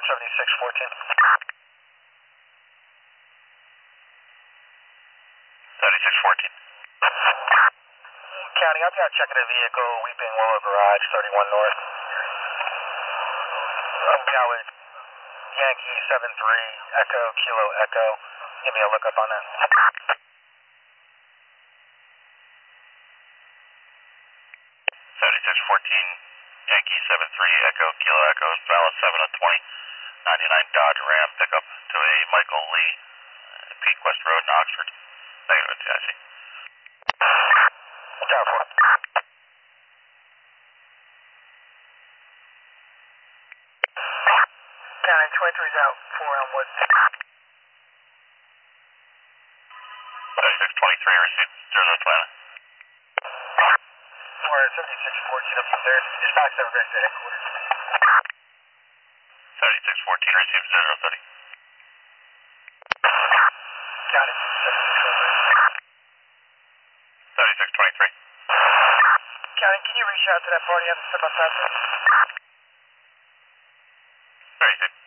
7614. 7614. County, I've got checking a vehicle, Weeping Willow Garage, 31 North. Yeah, with Yankee 73, Echo, Kilo Echo. Give me a lookup on that. 7614, Yankee 73, Echo, Kilo Echo, valid 7 on 20, 99 Dodge Ram pickup to a Michael Lee, Peak West Road in Oxford. Negative NTIC. Tower 4. County 23's out, 4 on Wood. 7623 received, 0 Atlanta. 7614 up there. Dispatch over back to headquarters. 7614 received, 030. County 7623. County, can you reach out to that party on the step outside? 36.